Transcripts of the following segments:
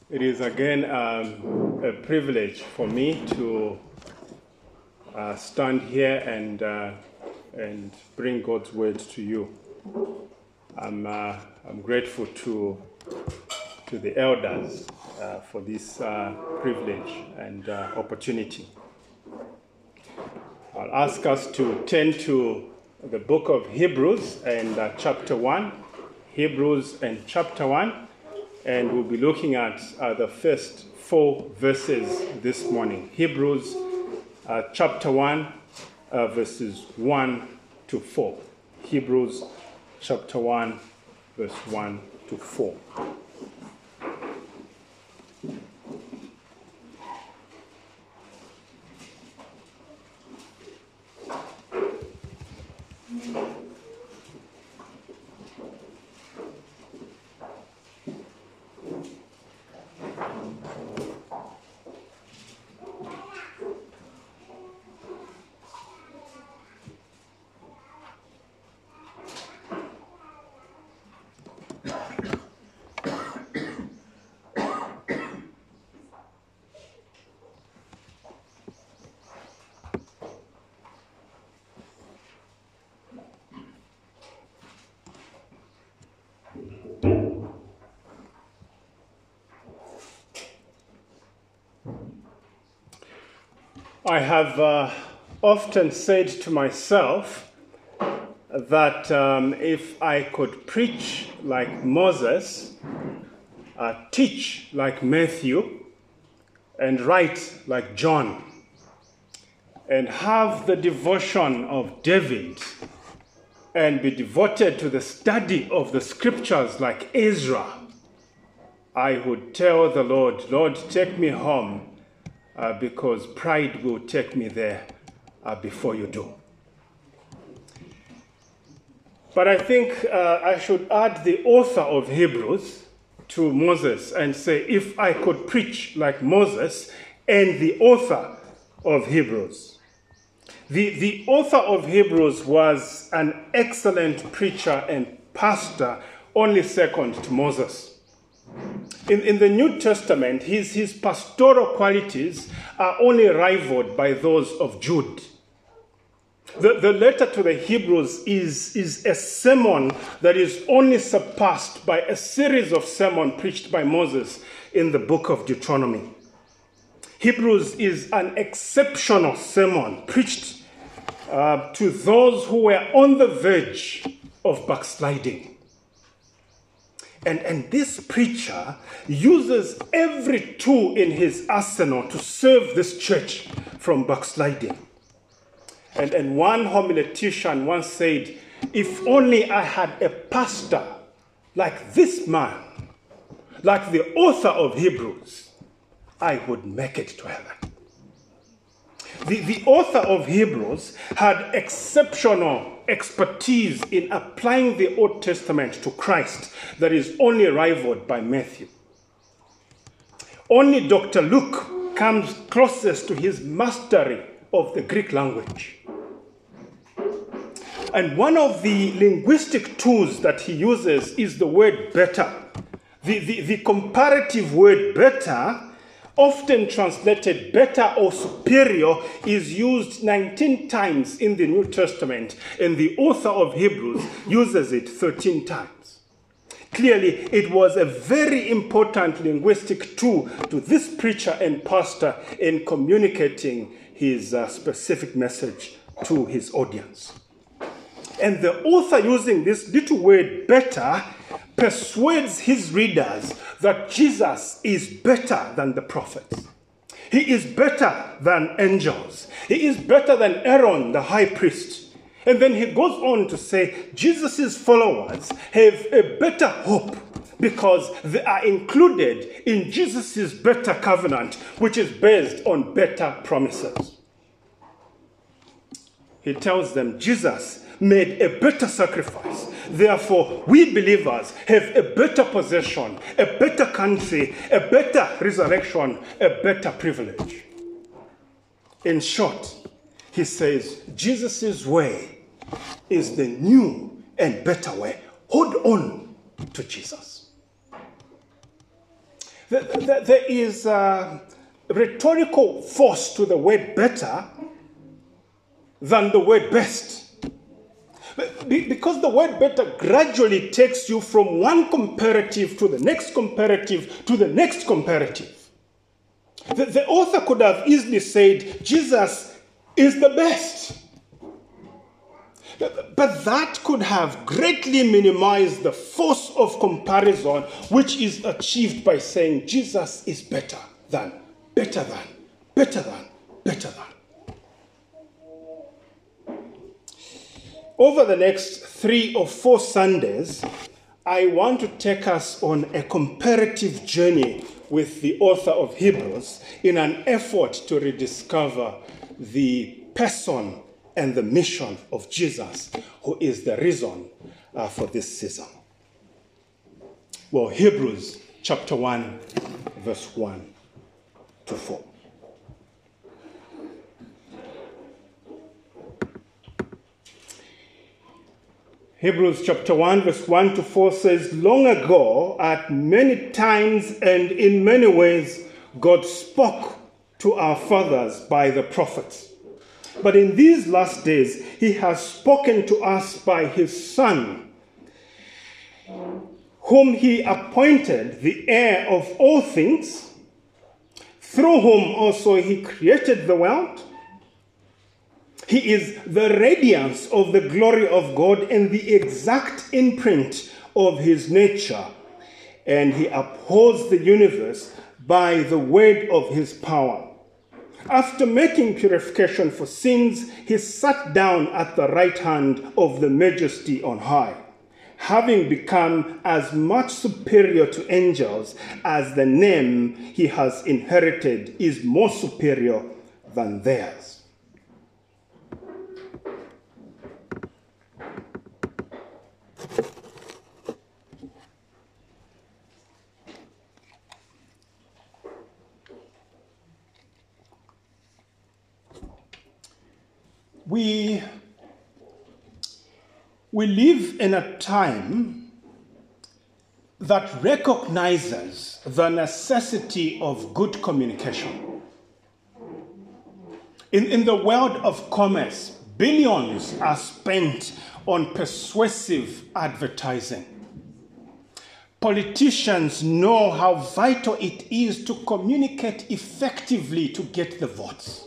It is again a privilege for me to stand here and bring God's word to you. I'm grateful to the elders for this privilege and opportunity. I'll ask us to turn to the book of Hebrews and chapter 1. Hebrews and chapter 1. And we'll be looking at the first 4 verses this morning. Hebrews chapter 1, verses 1 to 4. Hebrews chapter 1, verse 1 to 4. I have often said to myself that if I could preach like Moses, teach like Matthew, and write like John, and have the devotion of David, and be devoted to the study of the scriptures like Ezra, I would tell the Lord, Lord, take me home, because pride will take me there before you do. But I think I should add the author of Hebrews to Moses and say, if I could preach like Moses and the author of Hebrews. The author of Hebrews was an excellent preacher and pastor, only second to Moses. In the New Testament, his pastoral qualities are only rivaled by those of Jude. The letter to the Hebrews is a sermon that is only surpassed by a series of sermons preached by Moses in the book of Deuteronomy. Hebrews is an exceptional sermon preached to those who were on the verge of backsliding. And this preacher uses every tool in his arsenal to save this church from backsliding. And one homiletician once said, if only I had a pastor like this man, like the author of Hebrews, I would make it to heaven. The author of Hebrews had exceptional expertise in applying the Old Testament to Christ that is only rivaled by Matthew. Only Dr. Luke comes closest to his mastery of the Greek language. And one of the linguistic tools that he uses is the word better. The comparative word better, often translated better or superior, is used 19 times in the New Testament, and the author of Hebrews uses it 13 times. Clearly, it was a very important linguistic tool to this preacher and pastor in communicating his specific message to his audience. And the author, using this little word better, persuades his readers that Jesus is better than the prophets. He is better than angels. He is better than Aaron, the high priest. And then he goes on to say Jesus' followers have a better hope because they are included in Jesus' better covenant, which is based on better promises. He tells them Jesus made a better sacrifice. Therefore, we believers have a better possession, a better country, a better resurrection, a better privilege. In short, he says, Jesus' way is the new and better way. Hold on to Jesus. There is a rhetorical force to the word better than the word best. Because the word better gradually takes you from one comparative to the next comparative to the next comparative. The author could have easily said, Jesus is the best. But that could have greatly minimized the force of comparison, which is achieved by saying Jesus is better than, better than, better than, better than. Over the next 3 or 4 Sundays, I want to take us on a comparative journey with the author of Hebrews in an effort to rediscover the person and the mission of Jesus, who is the reason for this season. Well, Hebrews chapter 1, verse 1 to 4. Hebrews chapter 1, verse 1 to 4 says, long ago, at many times and in many ways, God spoke to our fathers by the prophets. But in these last days, he has spoken to us by his Son, whom he appointed the heir of all things, through whom also he created the world. He is the radiance of the glory of God and the exact imprint of his nature, and he upholds the universe by the word of his power. After making purification for sins, he sat down at the right hand of the Majesty on high, having become as much superior to angels as the name he has inherited is more superior than theirs. We live in a time that recognizes the necessity of good communication. In the world of commerce, billions are spent on persuasive advertising. Politicians know how vital it is to communicate effectively to get the votes.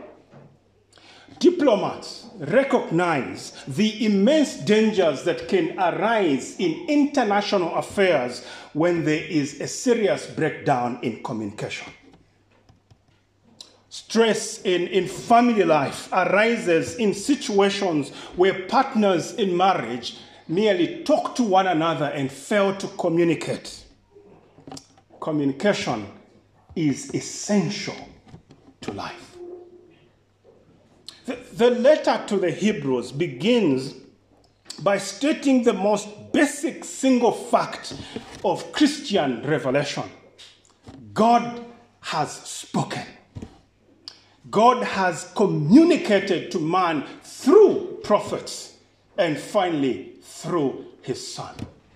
Diplomats recognize the immense dangers that can arise in international affairs when there is a serious breakdown in communication. Stress in family life arises in situations where partners in marriage merely talk to one another and fail to communicate. Communication is essential to life. The letter to the Hebrews begins by stating the most basic single fact of Christian revelation. God has spoken. God has communicated to man through prophets and finally through his Son.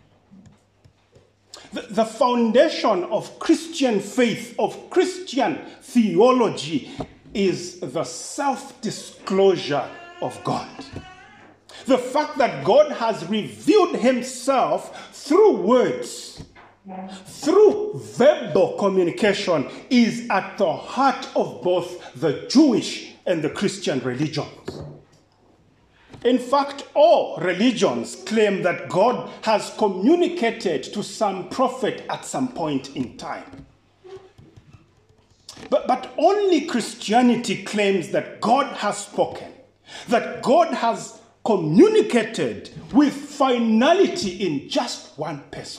The foundation of Christian faith, of Christian theology, is the self-disclosure of God. The fact that God has revealed himself through words, through verbal communication, is at the heart of both the Jewish and the Christian religions. In fact, all religions claim that God has communicated to some prophet at some point in time. But only Christianity claims that God has spoken, that God has communicated with finality in just one person.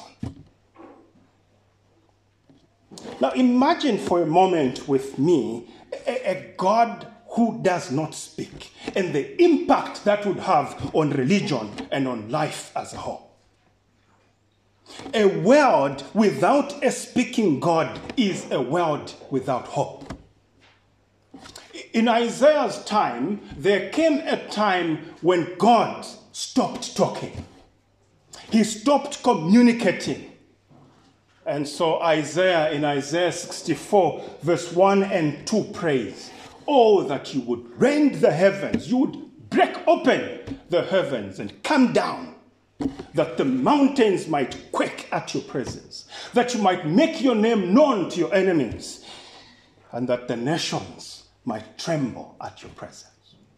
Now imagine for a moment with me a God who does not speak and the impact that would have on religion and on life as a whole. A world without a speaking God is a world without hope. In Isaiah's time, there came a time when God stopped talking. He stopped communicating. And so Isaiah, in Isaiah 64, verse 1 and 2 prays, oh, that you would rend the heavens, you would break open the heavens and come down, that the mountains might quake at your presence, that you might make your name known to your enemies, and that the nations might tremble at your presence.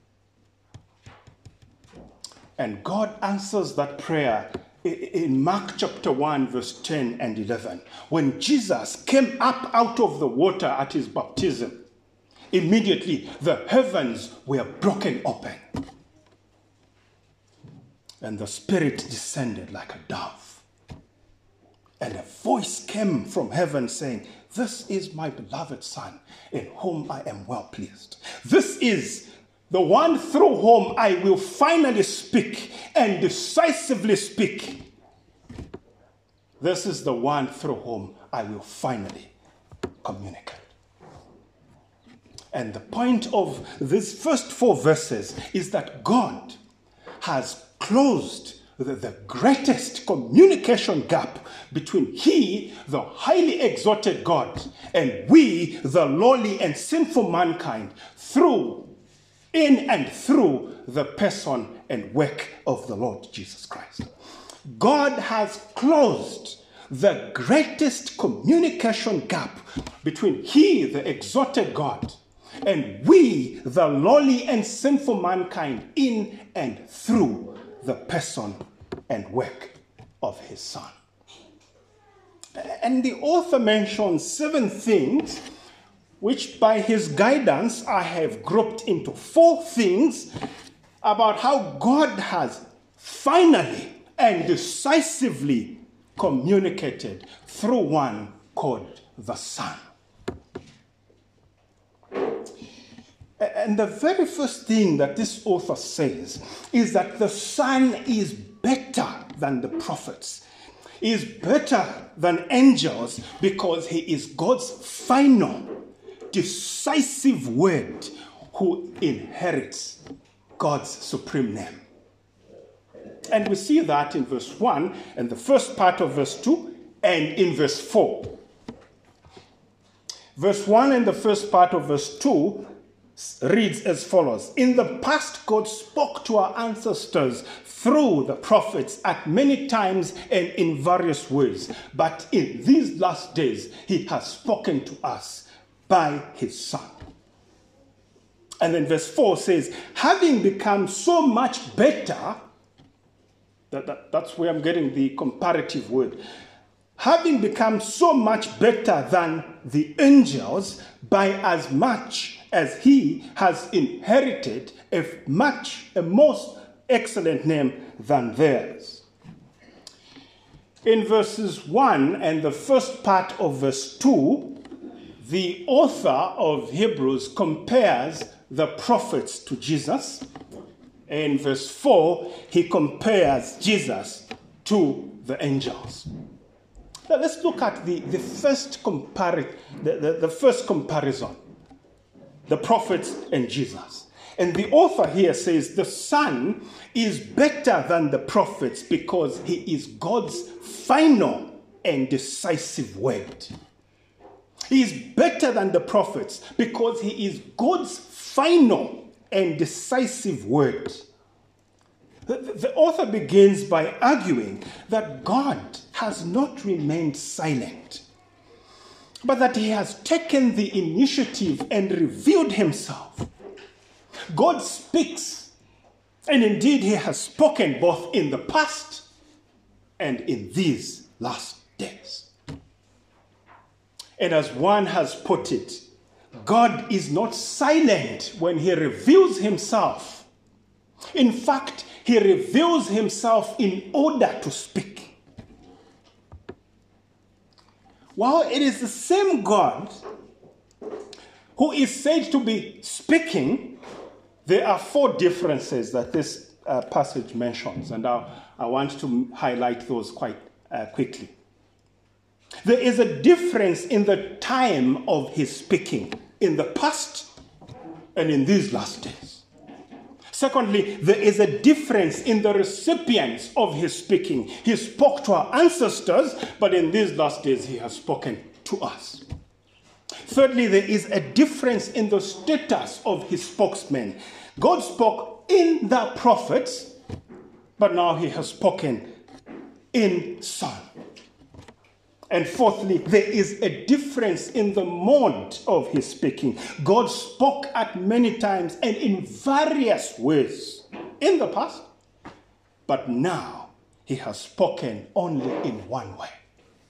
And God answers that prayer in Mark chapter 1, verse 10 and 11. When Jesus came up out of the water at his baptism, immediately the heavens were broken open. And the Spirit descended like a dove. And a voice came from heaven saying, this is my beloved Son, in whom I am well pleased. This is the one through whom I will finally speak and decisively speak. This is the one through whom I will finally communicate. And the point of these first 4 verses is that God has closed the greatest communication gap between he, the highly exalted God, and we, the lowly and sinful mankind, in and through the person and work of the Lord Jesus Christ. God has closed the greatest communication gap between he, the exalted God, and we, the lowly and sinful mankind, in and through the person and work of his Son. And the author mentions 7 things which by his guidance I have grouped into 4 things about how God has finally and decisively communicated through one called the Son. And the very first thing that this author says is that the Son is better than the prophets, is better than angels, because he is God's final, decisive word who inherits God's supreme name. And we see that in verse 1 and the first part of verse 2 and in verse 4. Verse 1 and the first part of verse 2 reads as follows. In the past, God spoke to our ancestors through the prophets at many times and in various ways. But in these last days, he has spoken to us by his Son. And then verse 4 says, having become so much better, that's where I'm getting the comparative word. Having become so much better than the angels, by as much as he has inherited a most excellent name than theirs. In verses 1 and the first part of verse 2, the author of Hebrews compares the prophets to Jesus. In verse 4, he compares Jesus to the angels. Now let's look at the first comparison, the prophets and Jesus. And the author here says the Son is better than the prophets because he is God's final and decisive word. He is better than the prophets because he is God's final and decisive word. The author begins by arguing that God has not remained silent, but that he has taken the initiative and revealed himself. God speaks, and indeed he has spoken both in the past and in these last days. And as one has put it, God is not silent when he reveals himself. In fact, he reveals himself in order to speak. While it is the same God who is said to be speaking, there are 4 differences that this passage mentions, and I want to highlight those quite quickly. There is a difference in the time of his speaking, in the past and in these last days. Secondly, there is a difference in the recipients of his speaking. He spoke to our ancestors, but in these last days he has spoken to us. Thirdly, there is a difference in the status of his spokesmen. God spoke in the prophets, but now he has spoken in Son. And fourthly, there is a difference in the mode of his speaking. God spoke at many times and in various ways in the past, but now he has spoken only in one way.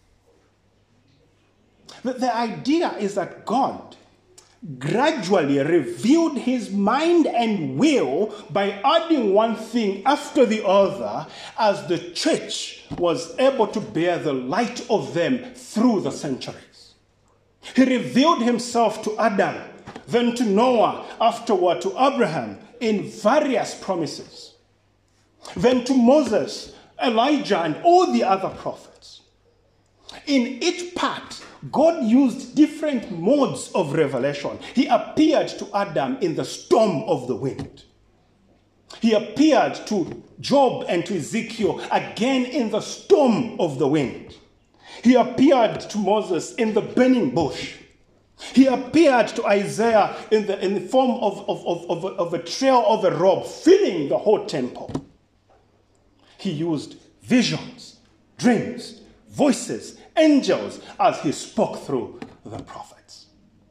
The idea is that God gradually revealed his mind and will by adding one thing after the other as the church was able to bear the light of them through the centuries. He revealed himself to Adam, then to Noah, afterward to Abraham in various promises, then to Moses, Elijah, and all the other prophets. In each part, God used different modes of revelation. He appeared to Adam in the storm of the wind. He appeared to Job and to Ezekiel again in the storm of the wind. He appeared to Moses in the burning bush. He appeared to Isaiah in the form of a trail of a robe filling the whole temple. He used visions, dreams, voices, angels as he spoke through the prophets.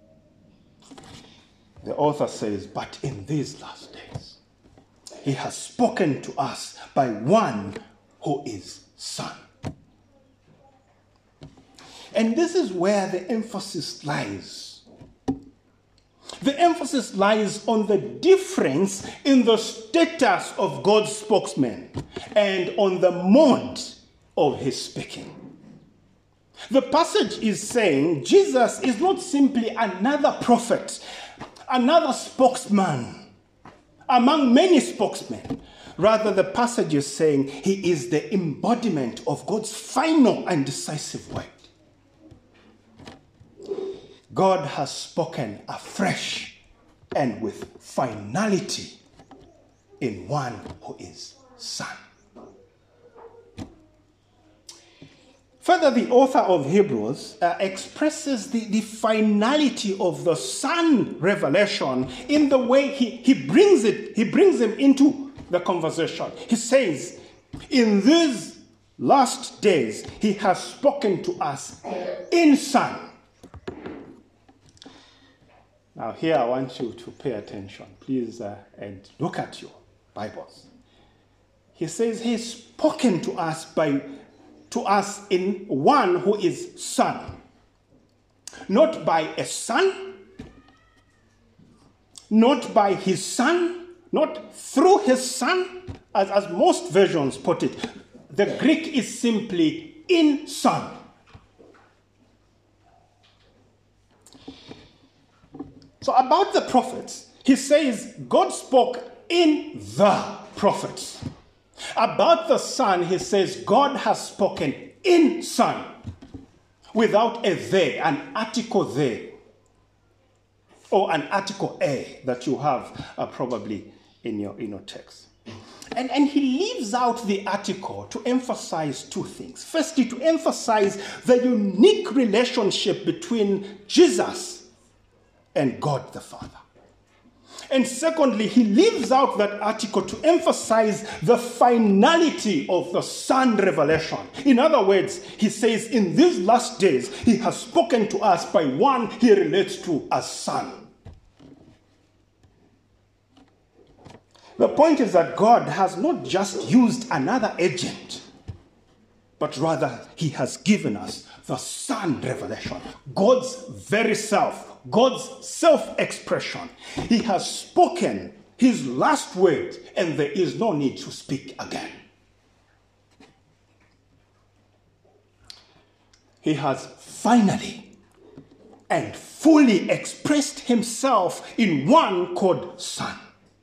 The author says, but in these last days, he has spoken to us by one who is Son. And this is where the emphasis lies. The emphasis lies on the difference in the status of God's spokesman and on the mode of his speaking. The passage is saying Jesus is not simply another prophet, another spokesman among many spokesmen. Rather, the passage is saying he is the embodiment of God's final and decisive word. God has spoken afresh and with finality in one who is Son. Further, the author of Hebrews expresses the finality of the Son revelation in the way he brings him into the conversation. He says, in these last days, he has spoken to us in Son. Now here I want you to pay attention, please, and look at your Bibles. He says he's spoken to us in one who is Son. Not by a son, not by his Son, not through his Son, as most versions put it. The Greek is simply in Son. So about the prophets, he says God spoke in the prophets. About the Son, he says God has spoken in Son, without a they, an article they, or an article a that you have probably in your text. And he leaves out the article to emphasize two things. Firstly, to emphasize the unique relationship between Jesus and God the Father. And secondly, he leaves out that article to emphasize the finality of the Son revelation. In other words, he says in these last days, he has spoken to us by one he relates to as Son. The point is that God has not just used another agent, but rather he has given us the Son revelation, God's very self, God's self-expression. He has spoken his last word, and there is no need to speak again. He has finally and fully expressed himself in one called Son.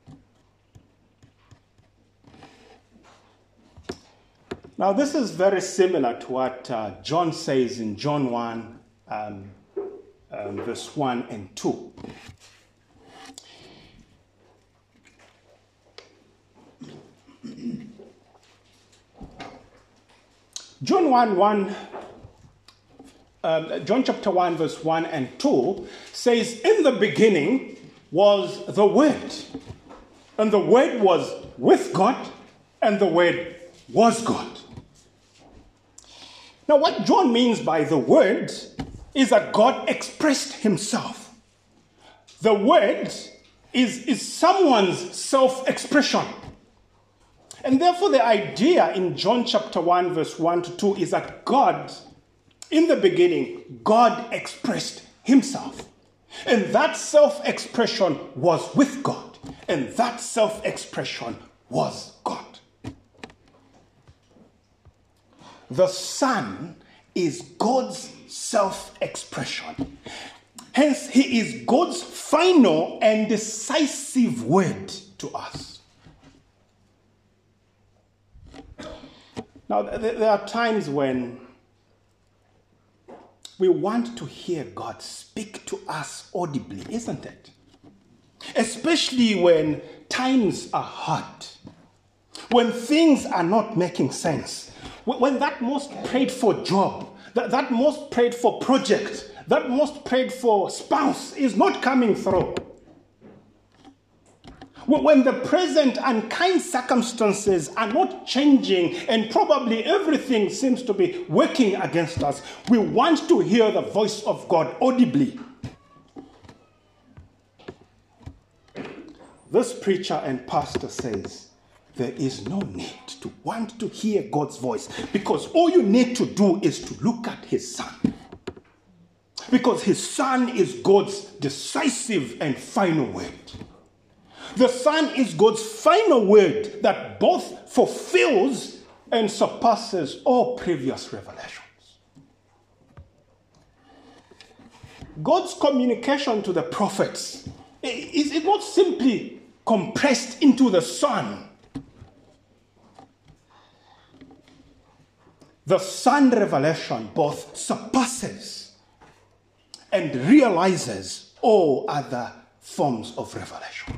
Now, this is very similar to what John says in John 1, verse 1 and 2. John chapter 1, verse 1 and 2 says, in the beginning was the Word, and the Word was with God, and the Word was God. Now, what John means by the Word is that God expressed himself. The Word is someone's self-expression. And therefore, the idea in John chapter 1, verse 1 to 2 is that God, in the beginning, God expressed himself. And that self-expression was with God. And that self-expression was God. The Son is God's self-expression. Hence, he is God's final and decisive word to us. Now, there are times when we want to hear God speak to us audibly, isn't it? Especially when times are hard, when things are not making sense, when that most prayed for job, that most prayed for project, that most prayed for spouse is not coming through. When the present unkind circumstances are not changing and probably everything seems to be working against us, we want to hear the voice of God audibly. This preacher and pastor says there is no need to want to hear God's voice, because all you need to do is to look at his Son. Because his Son is God's decisive and final word. The Son is God's final word that both fulfills and surpasses all previous revelations. God's communication to the prophets is not simply compressed into the Son. The Son revelation both surpasses and realizes all other forms of revelation.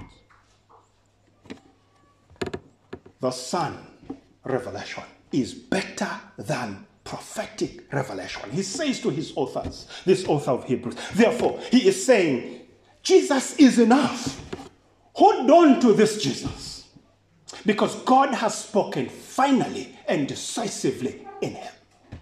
The Son revelation is better than prophetic revelation. He says to his authors, this author of Hebrews, therefore, he is saying, Jesus is enough. Hold on to this Jesus, because God has spoken finally and decisively in him.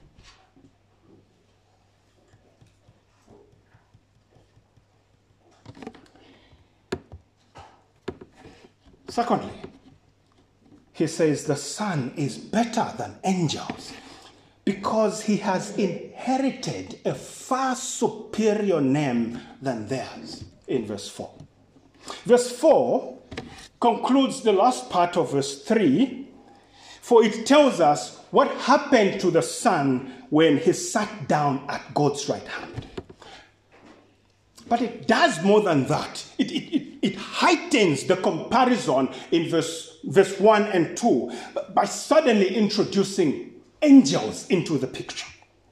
Secondly, he says the Son is better than angels because he has inherited a far superior name than theirs, in verse 4. Verse 4 concludes the last part of verse 3, for it tells us what happened to the Son when he sat down at God's right hand. But it does more than that. It heightens the comparison in verse 1 and 2 by suddenly introducing angels into the picture.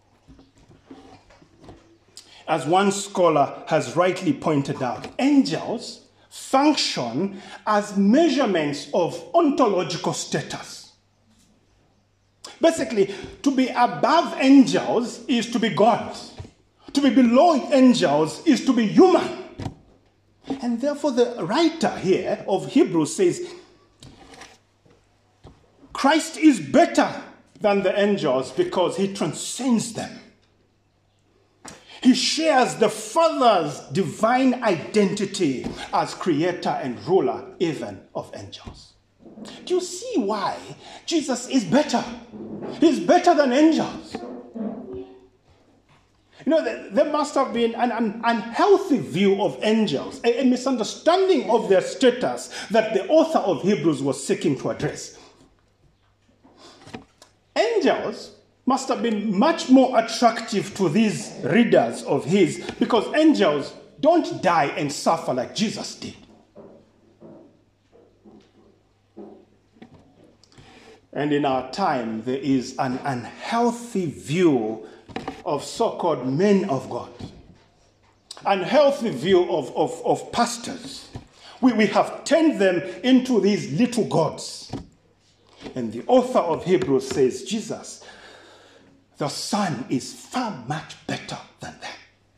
As one scholar has rightly pointed out, angels function as measurements of ontological status. Basically, to be above angels is to be God. To be below angels is to be human. And therefore the writer here of Hebrews says, Christ is better than the angels because he transcends them. He shares the Father's divine identity as creator and ruler even of angels. Do you see why Jesus is better? He's better than angels. You know, there must have been an unhealthy view of angels, a misunderstanding of their status that the author of Hebrews was seeking to address. Angels must have been much more attractive to these readers of his because angels don't die and suffer like Jesus did. And in our time, there is an unhealthy view of so-called men of God, unhealthy view of pastors. We have turned them into these little gods. And the author of Hebrews says, Jesus, the Son is far much better than them.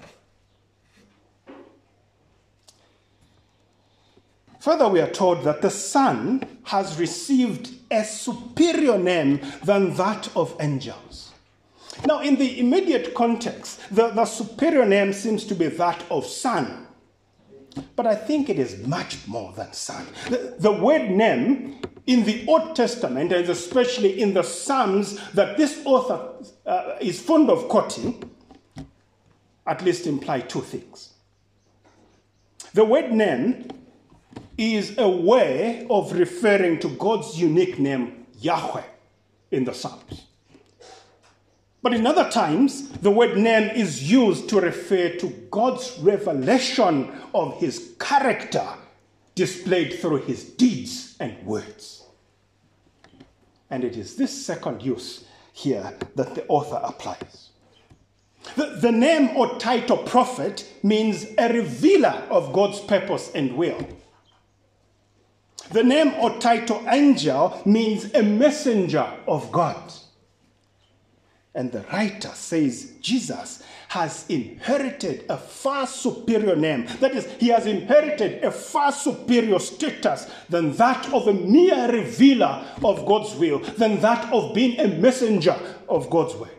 Further, we are told that the Son has received a superior name than that of angels. Now, in the immediate context, the superior name seems to be that of Son. But I think it is much more than Son. The word name in the Old Testament, and especially in the Psalms that this author is fond of quoting, at least imply two things. The word name is a way of referring to God's unique name, Yahweh, in the Psalms. But in other times, the word name is used to refer to God's revelation of his character displayed through his deeds and words. And it is this second use here that the author applies. The name or title prophet means a revealer of God's purpose and will. The name or title angel means a messenger of God. And the writer says Jesus has inherited a far superior name. That is, he has inherited a far superior status than that of a mere revealer of God's will, than that of being a messenger of God's word.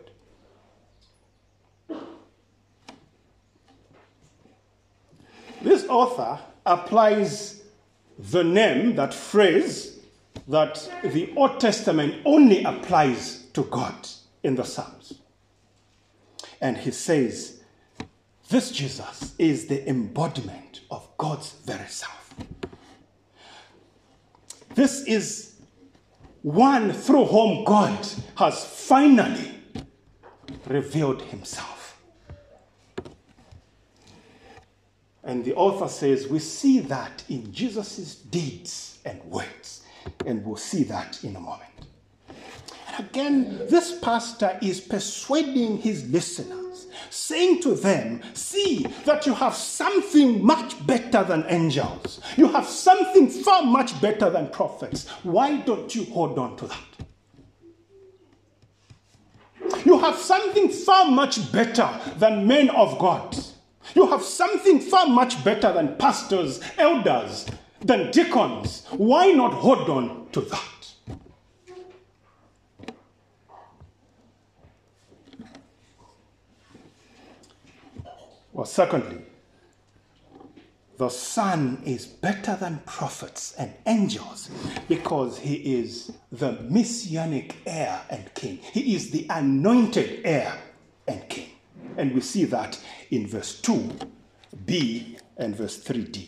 This author applies the name, that phrase, that the Old Testament only applies to God in the Psalms. And he says, this Jesus is the embodiment of God's very self. This is one through whom God has finally revealed himself. And the author says we see that in Jesus' deeds and words. And we'll see that in a moment. And again, this pastor is persuading his listeners, saying to them, see that you have something much better than angels. You have something far much better than prophets. Why don't you hold on to that? You have something far much better than men of God. You have something far much better than pastors, elders, than deacons. Why not hold on to that? Well, secondly, the Son is better than prophets and angels because he is the messianic heir and king. He is the anointed heir and king. And we see that in verse 2b and verse 3d.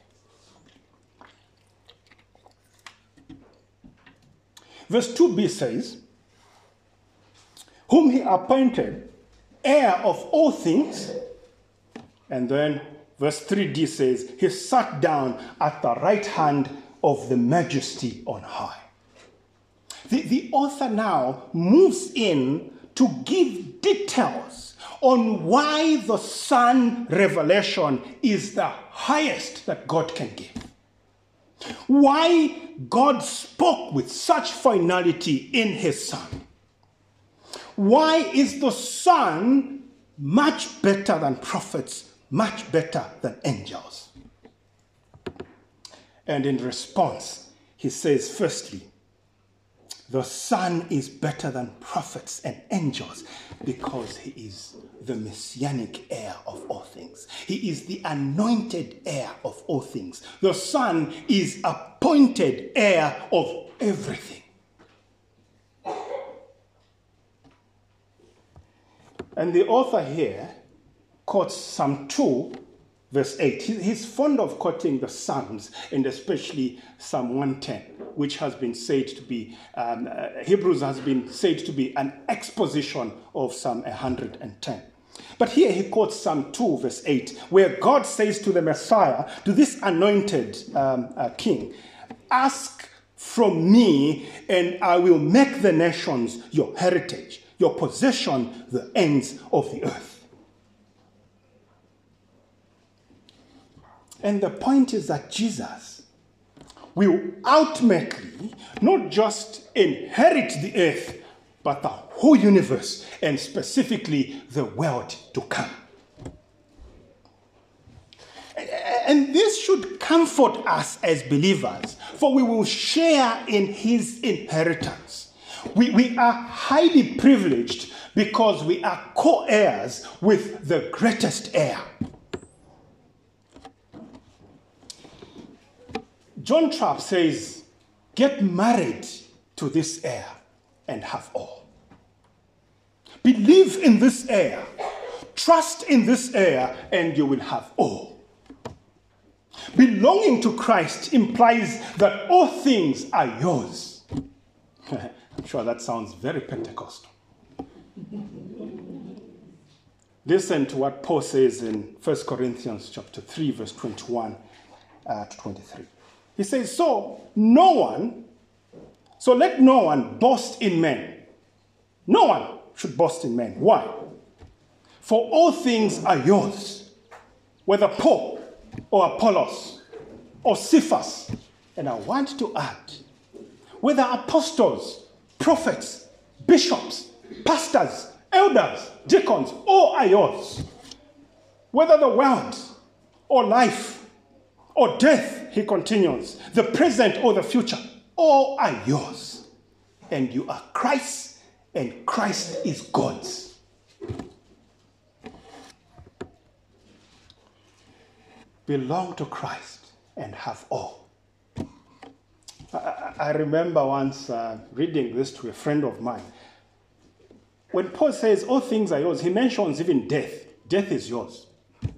Verse 2b says, whom he appointed heir of all things. And then verse 3d says, he sat down at the right hand of the majesty on high. The author now moves in to give details on why the Son revelation is the highest that God can give. Why God spoke with such finality in his Son. Why is the Son much better than prophets, much better than angels? And in response, he says, firstly, the Son is better than prophets and angels because he is the messianic heir of all things. He is the anointed heir of all things. The Son is appointed heir of everything. And the author here quotes Psalm 2, verse 8. He's fond of quoting the Psalms, and especially Psalm 110, which has been said to be, Hebrews has been said to be an exposition of Psalm 110. But here he quotes Psalm 2, verse 8, where God says to the Messiah, to this anointed king, ask from me, and I will make the nations your heritage, your possession, the ends of the earth. And the point is that Jesus will ultimately not just inherit the earth, but the whole universe, and specifically the world to come. And this should comfort us as believers, for we will share in his inheritance. We are highly privileged because we are co-heirs with the greatest heir. John Trapp says, get married to this heir and have all. Believe in this heir, trust in this heir, and you will have all. Belonging to Christ implies that all things are yours. I'm sure that sounds very Pentecostal. Listen to what Paul says in 1 Corinthians chapter 3, verse 21 to 23. He says, so let no one boast in men. No one should boast in men. Why? For all things are yours, whether Paul or Apollos or Cephas. And I want to add, whether apostles, prophets, bishops, pastors, elders, deacons, all are yours. Whether the world or life or death, he continues, the present or the future, all are yours. And you are Christ's, and Christ is God's. Belong to Christ and have all. I remember once reading this to a friend of mine. When Paul says all things are yours, he mentions even death. Death is yours.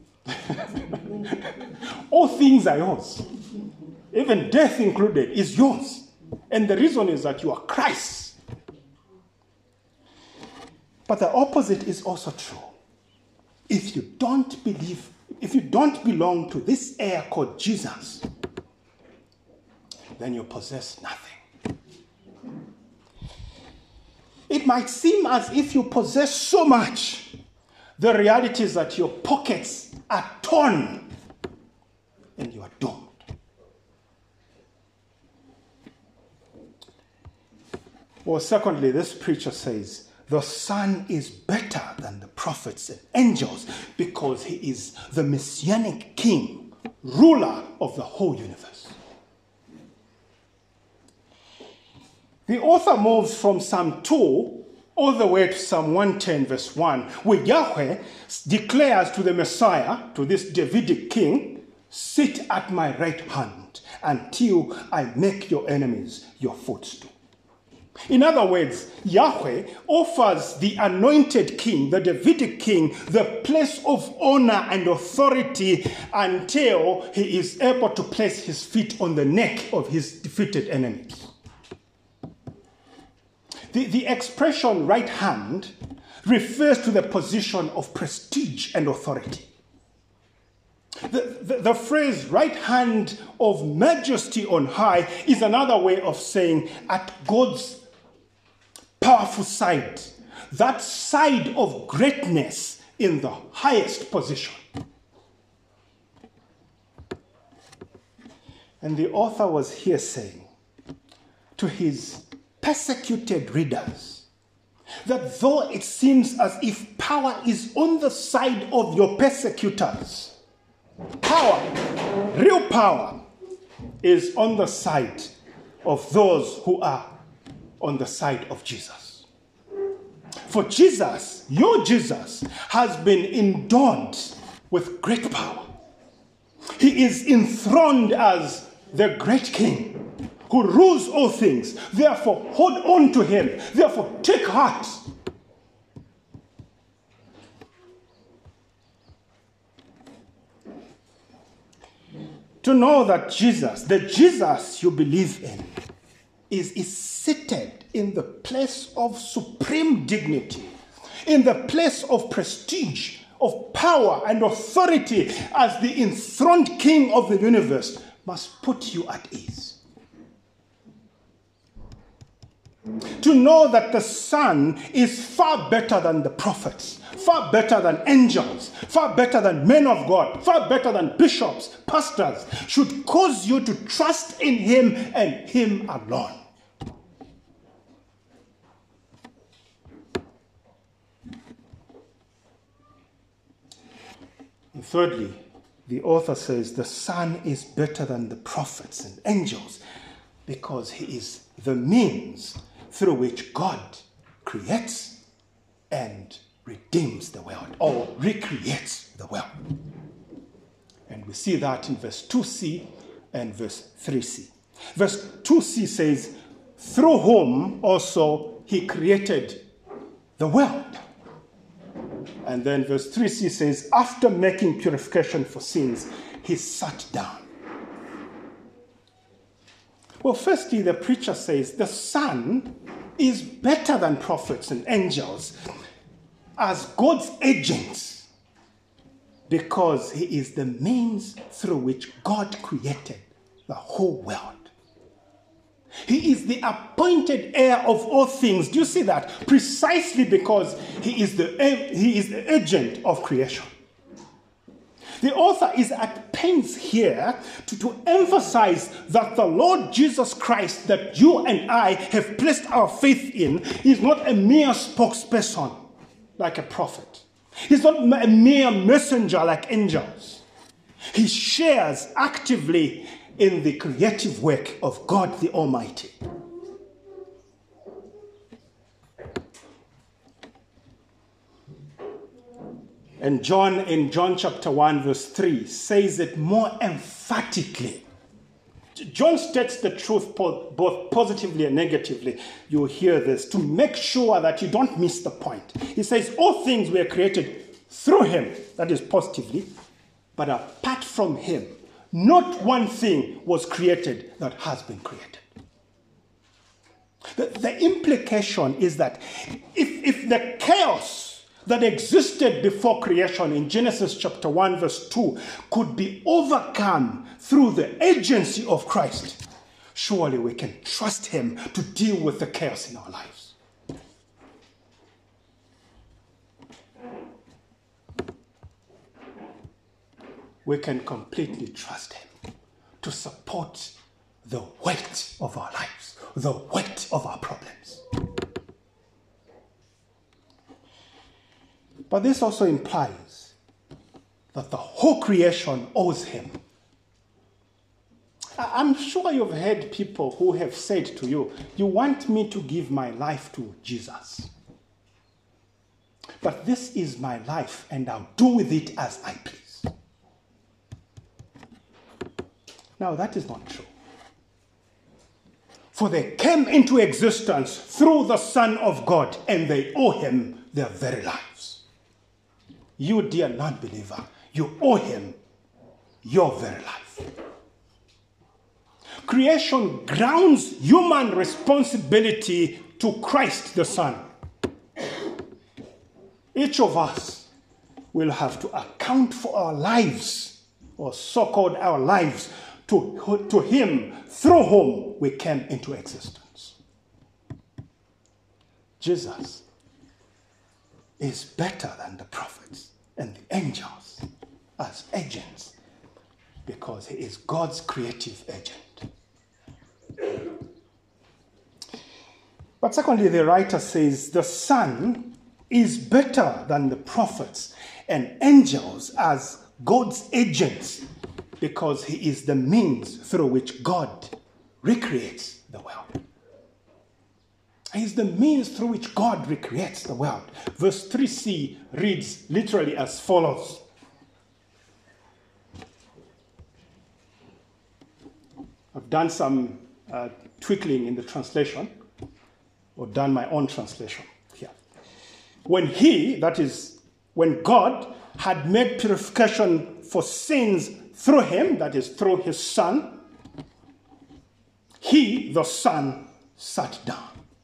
All things are yours. Even death included is yours. And the reason is that you are Christ. But the opposite is also true. If you don't belong to this heir called Jesus, then you possess nothing. It might seem as if you possess so much. The reality is that your pockets are torn and you are doomed. Well, secondly, this preacher says, the Son is better than the prophets and angels because he is the messianic king, ruler of the whole universe. The author moves from Psalm 2 all the way to Psalm 110 verse 1, where Yahweh declares to the Messiah, to this Davidic king, sit at my right hand until I make your enemies your footstool. In other words, Yahweh offers the anointed king, the Davidic king, the place of honor and authority until he is able to place his feet on the neck of his defeated enemies. The expression right hand refers to the position of prestige and authority. The phrase right hand of majesty on high is another way of saying at God's powerful side, that side of greatness in the highest position. And the author was here saying to his persecuted readers that though it seems as if power is on the side of your persecutors, power, real power, is on the side of those who are on the side of Jesus. For Jesus, your Jesus, has been endowed with great power. He is enthroned as the great king who rules all things. Therefore, hold on to him. Therefore, take heart. To know that Jesus, the Jesus you believe in, is seated in the place of supreme dignity, in the place of prestige, of power and authority as the enthroned king of the universe, must put you at ease. To know that the Son is far better than the prophets, far better than angels, far better than men of God, far better than bishops, pastors, should cause you to trust in him and him alone. And thirdly, the author says the Son is better than the prophets and angels because he is the means through which God creates and redeems the world or recreates the world. And we see that in verse 2c and verse 3c. Verse 2c says, through whom also he created the world. And then verse 3c says, after making purification for sins, he sat down. Well, firstly, the preacher says the Son is better than prophets and angels as God's agents because he is the means through which God created the whole world. He is the appointed heir of all things. Do you see that? Precisely because he is the agent of creation. The author is at pains here to emphasize that the Lord Jesus Christ that you and I have placed our faith in is not a mere spokesperson like a prophet. He's not a mere messenger like angels. He shares actively in the creative work of God the Almighty. And John, in John chapter 1, verse 3, says it more emphatically. John states the truth both positively and negatively. You'll hear this to make sure that you don't miss the point. He says, all things were created through him, that is positively, but apart from him, not one thing was created that has been created. The implication is that if the chaos that existed before creation in Genesis chapter 1 verse 2 could be overcome through the agency of Christ, surely we can trust him to deal with the chaos in our lives. We can completely trust him to support the weight of our lives, the weight of our problems. But this also implies that the whole creation owes him. I'm sure you've heard people who have said to you, you want me to give my life to Jesus. But this is my life and I'll do with it as I please. Now that is not true. For they came into existence through the Son of God and they owe him their very lives. You, dear non-believer, you owe him your very life. Creation grounds human responsibility to Christ the Son. Each of us will have to account for our lives, or so-called our lives, to him through whom we came into existence. Jesus is better than the prophets and the angels as agents because he is God's creative agent. But secondly, the writer says the Son is better than the prophets and angels as God's agents because he is the means through which God recreates the world. He is the means through which God recreates the world. Verse 3c reads literally as follows. I've done some twiddling in the translation, or done my own translation here. When he, that is, when God had made purification for sins through him, that is, through his Son, he, the Son, sat down.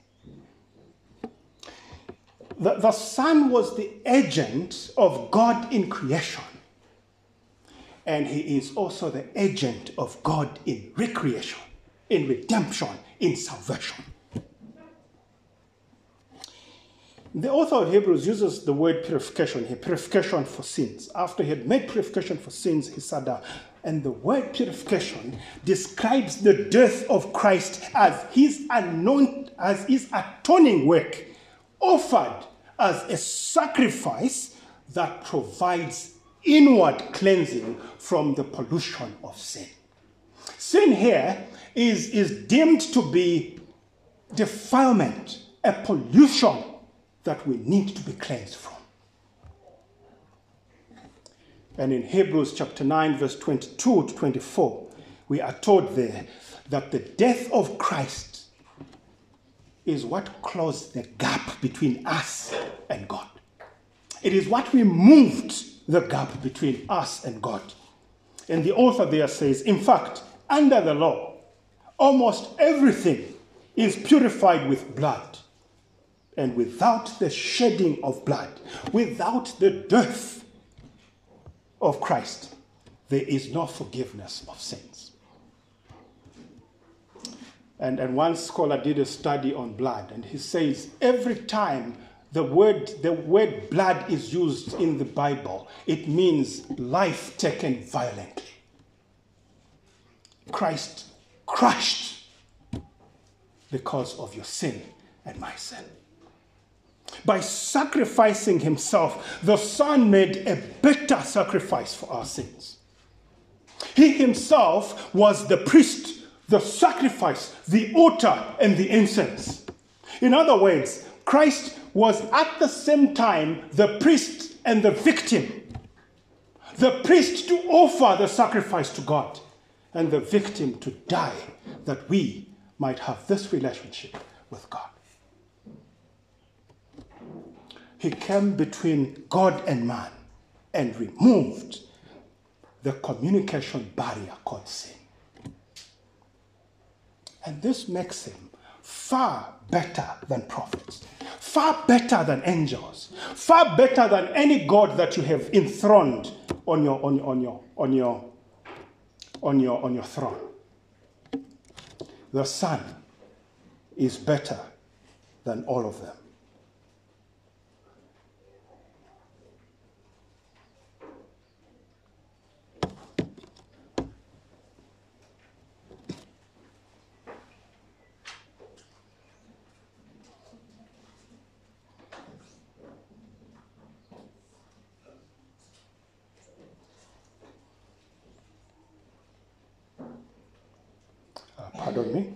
The Son was the agent of God in creation. And he is also the agent of God in recreation, in redemption, in salvation. The author of Hebrews uses the word purification here, purification for sins. After he had made purification for sins, he sat down. And the word purification describes the death of Christ as his atoning work, offered as a sacrifice that provides inward cleansing from the pollution of sin. Sin here is deemed to be defilement, a pollution that we need to be cleansed from. And in Hebrews chapter 9, verse 22 to 24, we are told there that the death of Christ is what closed the gap between us and God. It is what removed the gap between us and God. And the author there says, in fact, under the law, almost everything is purified with blood. And without the shedding of blood, without the death of Christ, there is no forgiveness of sins. And one scholar did a study on blood, and he says every time the word blood is used in the Bible, it means life taken violently. Christ crushed because of your sin and my sin. By sacrificing himself, the Son made a better sacrifice for our sins. He himself was the priest, the sacrifice, the altar, and the incense. In other words, Christ was at the same time the priest and the victim. The priest to offer the sacrifice to God, and the victim to die that we might have this relationship with God. He came between God and man and removed the communication barrier called sin. And this makes him far better than prophets, far better than angels, far better than any god that you have enthroned on your throne. The Son is better than all of them. Pardon me.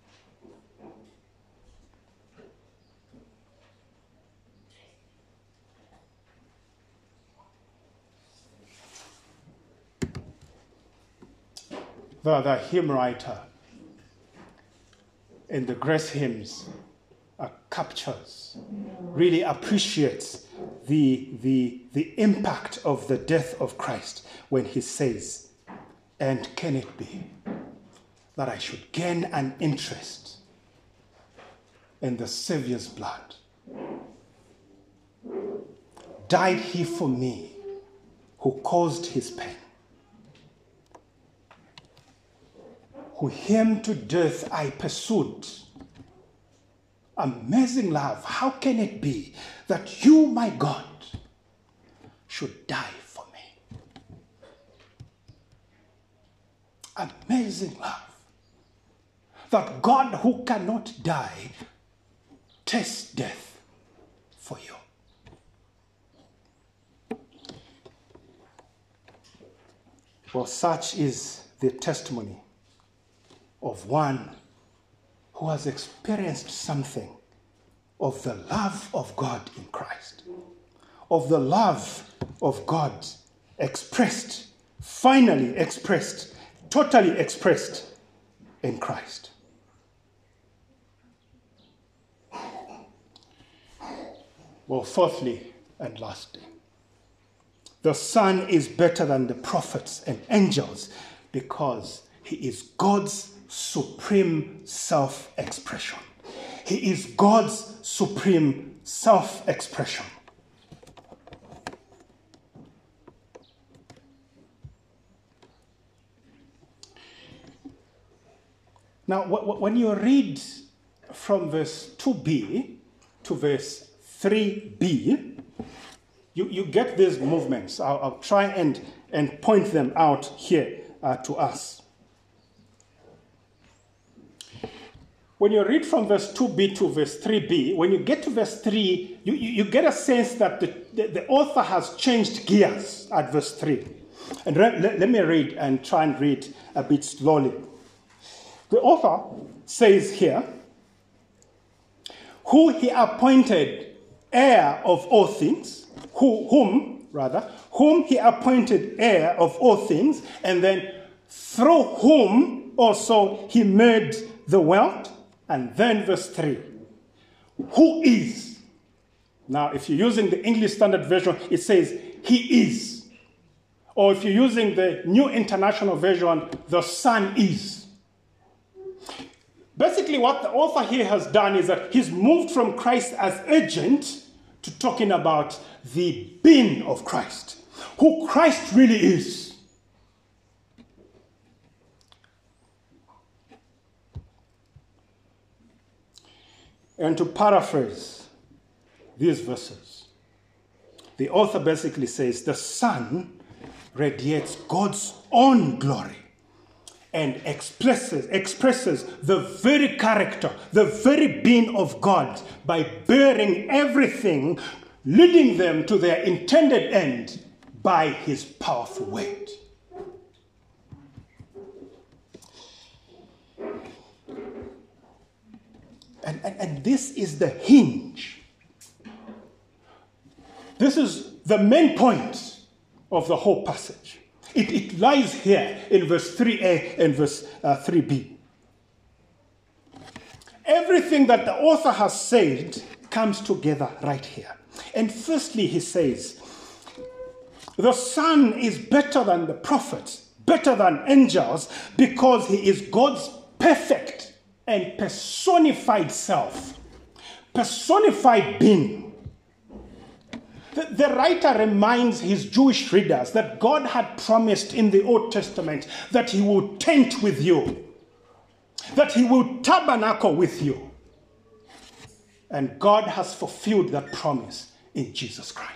The hymn writer in the grace hymns captures, really appreciates the impact of the death of Christ when he says, "And can it be that I should gain an interest in the Savior's blood? Died he for me who caused his pain, who him to death I pursued. Amazing love, how can it be that you, my God, should die for me?" Amazing love. That God who cannot die tastes death for you. Well, such is the testimony of one who has experienced something of the love of God in Christ, of the love of God expressed, finally expressed, totally expressed in Christ. Well, fourthly and lastly, the Son is better than the prophets and angels because he is God's supreme self-expression. He is God's supreme self-expression. Now, when you read from verse 2b to verse 3b, you get these movements. I'll try and point them out here to us. when you read from verse 2b to verse 3b, when you get to verse 3, you get a sense that the author has changed gears at verse 3. And let me read and try and read a bit slowly. The author says here, who he appointed heir of all things, whom he appointed heir of all things, and then through whom also he made the world. And then verse 3, who is? Now, if you're using the English Standard Version, it says, he is. Or if you're using the New International Version, the Son is. Basically, what the author here has done is that he's moved from Christ as agent to talking about the being of Christ, who Christ really is. And to paraphrase these verses, the author basically says the Son radiates God's own glory and expresses the very character, the very being of God by bearing everything, leading them to their intended end by his powerful weight. And this is the hinge. This is the main point of the whole passage. It lies here in verse 3a and verse 3b. Everything that the author has said comes together right here. And firstly, he says, the Son is better than the prophets, better than angels, because he is God's perfect and personified self, personified being. The writer reminds his Jewish readers that God had promised in the Old Testament that he would tent with you, that he would tabernacle with you. And God has fulfilled that promise in Jesus Christ.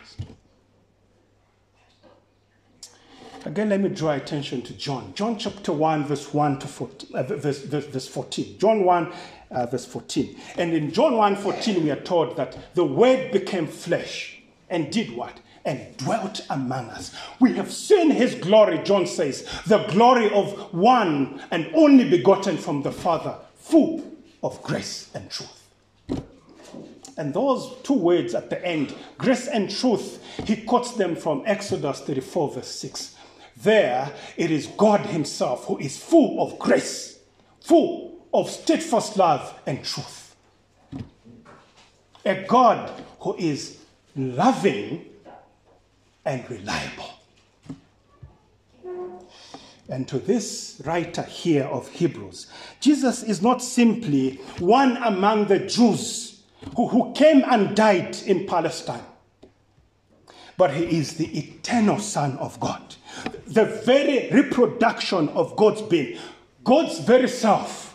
Again, let me draw attention to John. John chapter 1, verse 1 to 14, verse 14. John 1, verse 14. And in John 1:14, we are told that the Word became flesh and did what? And dwelt among us. We have seen his glory, John says, the glory of one and only begotten from the Father, full of grace and truth. And those two words at the end, grace and truth, he quotes them from Exodus 34, verse 6. There, it is God himself who is full of grace, full of steadfast love and truth. A God who is loving and reliable. And to this writer here of Hebrews, Jesus is not simply one among the Jews who came and died in Palestine, but he is the eternal Son of God, the very reproduction of God's being, God's very self.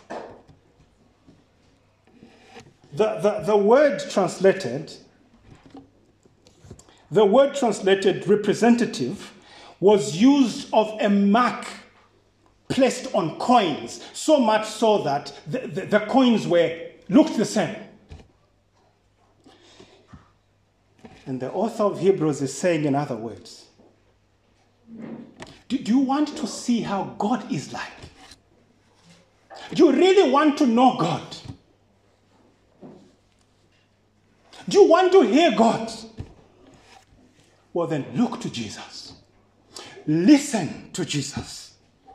The word translated representative was used of a mark placed on coins, so much so that the coins looked the same. And the author of Hebrews is saying, in other words, do you want to see how God is like? Do you really want to know God? Do you want to hear God? Well, then look to Jesus. Listen to Jesus.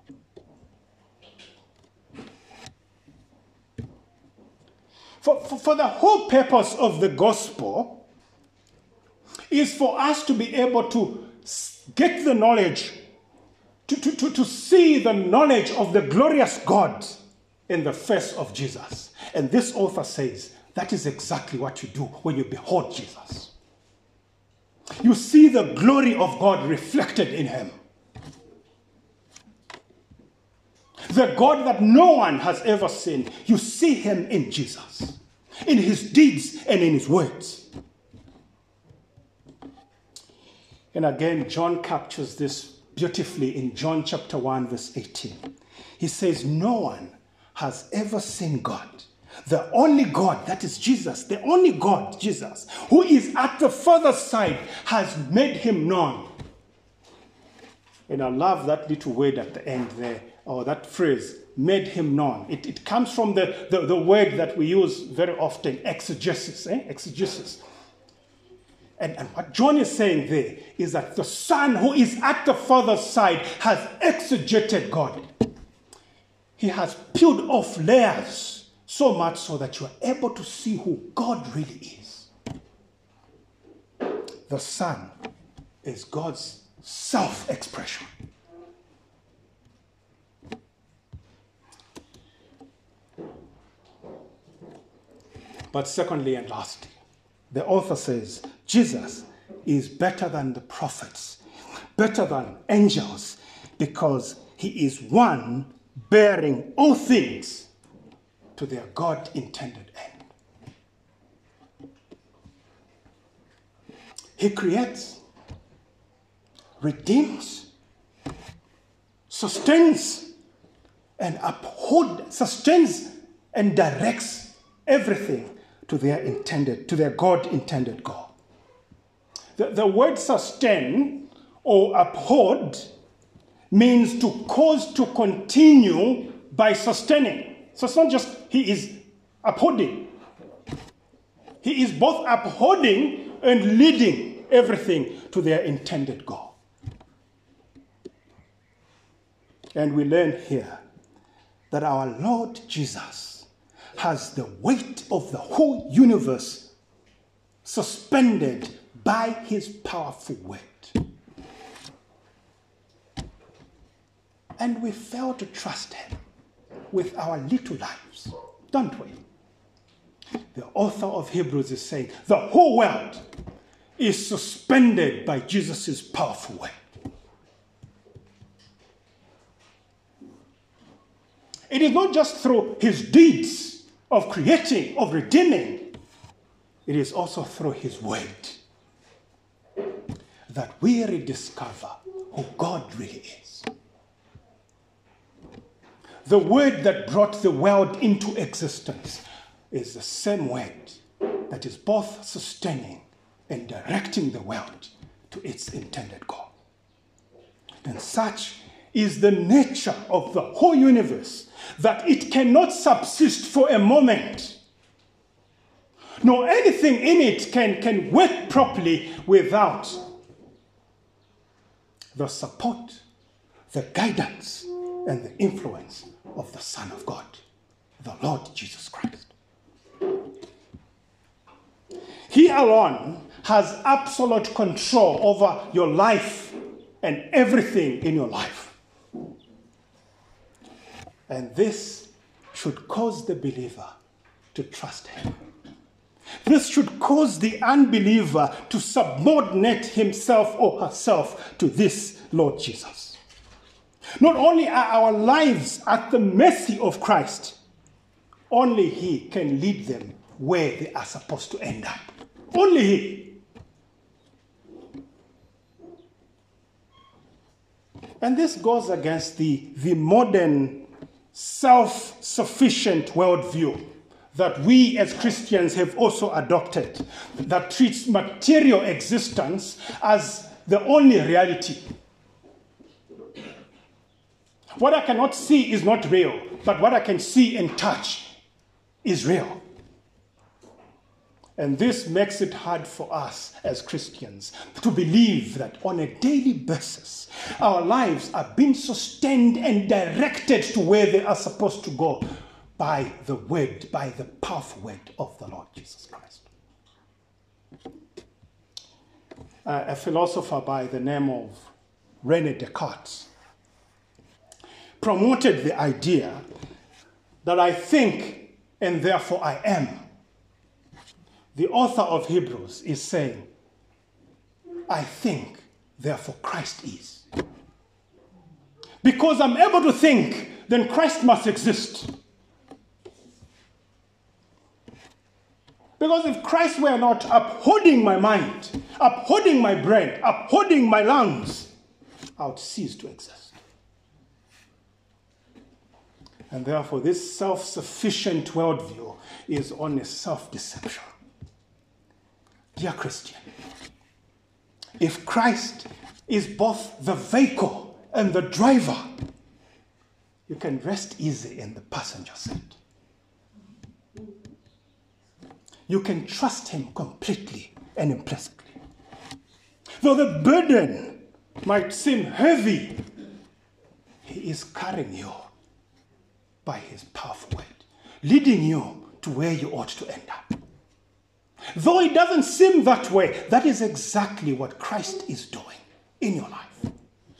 For the whole purpose of the gospel is for us to be able to get the knowledge, to see the knowledge of the glorious God in the face of Jesus. And this author says that is exactly what you do when you behold Jesus. You see the glory of God reflected in him. The God that no one has ever seen, you see him in Jesus, in his deeds and in his words. And again, John captures this beautifully in John chapter 1, verse 18. He says, no one has ever seen God. The only God, that is Jesus, the only God, Jesus, who is at the Father's side, has made him known. And I love that little word at the end there, or that phrase, made him known. It comes from the word that we use very often, exegesis. Exegesis. And what John is saying there is that the Son who is at the Father's side has exegeted God. He has peeled off layers so much so that you are able to see who God really is. The Son is God's self-expression. But secondly and lastly, the author says, Jesus is better than the prophets, better than angels, because he is one bearing all things to their God-intended end. He creates, redeems, sustains, and sustains and directs everything to their God-intended goal. The word sustain or uphold means to cause to continue by sustaining. So it's not just he is upholding. He is both upholding and leading everything to their intended goal. And we learn here that our Lord Jesus has the weight of the whole universe suspended by his powerful word. And we fail to trust him with our little lives, don't we? The author of Hebrews is saying the whole world is suspended by Jesus' powerful word. It is not just through his deeds of creating, of redeeming. It is also through his word that we rediscover who God really is. The word that brought the world into existence is the same word that is both sustaining and directing the world to its intended goal. And such is the nature of the whole universe that it cannot subsist for a moment, nor anything in it can work properly without the support, the guidance, and the influence of the Son of God, the Lord Jesus Christ. He alone has absolute control over your life and everything in your life. And this should cause the believer to trust him. This should cause the unbeliever to subordinate himself or herself to this Lord Jesus. Not only are our lives at the mercy of Christ, only he can lead them where they are supposed to end up. Only he. And this goes against the modern self-sufficient worldview that we as Christians have also adopted, that treats material existence as the only reality. What I cannot see is not real, but what I can see and touch is real. And this makes it hard for us as Christians to believe that on a daily basis, our lives are being sustained and directed to where they are supposed to go by the word, by the powerful word of the Lord Jesus Christ. A philosopher by the name of René Descartes promoted the idea that I think and therefore I am. The author of Hebrews is saying, I think, therefore Christ is. Because I'm able to think, then Christ must exist. Because if Christ were not upholding my mind, upholding my brain, upholding my lungs, I would cease to exist. And therefore, this self-sufficient worldview is only self-deception. Dear Christian, if Christ is both the vehicle and the driver, you can rest easy in the passenger seat. You can trust him completely and implicitly. Though the burden might seem heavy, he is carrying you by his powerful weight, leading you to where you ought to end up. Though it doesn't seem that way, that is exactly what Christ is doing in your life.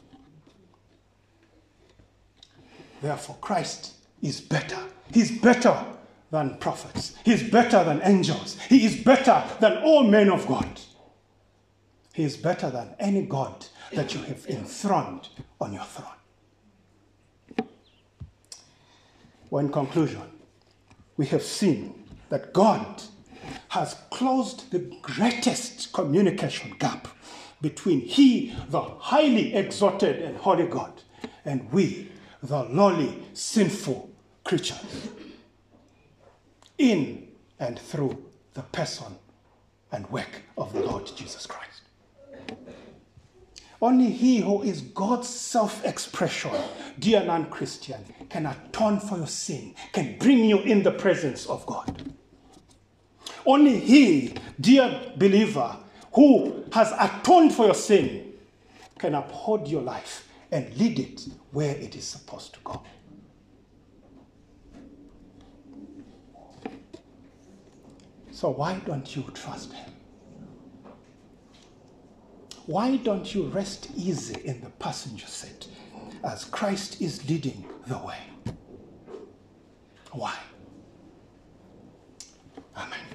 Therefore, Christ is better. He's better than prophets. He's better than angels. He is better than all men of God. He is better than any God that you have enthroned on your throne. Well, in conclusion, we have seen that God has closed the greatest communication gap between he, the highly exalted and holy God, and we, the lowly, sinful creatures, in and through the person and work of the Lord Jesus Christ. Only he who is God's self-expression, dear non-Christian, can atone for your sin, can bring you in the presence of God. Only he, dear believer, who has atoned for your sin, can uphold your life and lead it where it is supposed to go. So why don't you trust him? Why don't you rest easy in the passenger seat as Christ is leading the way? Why? Amen.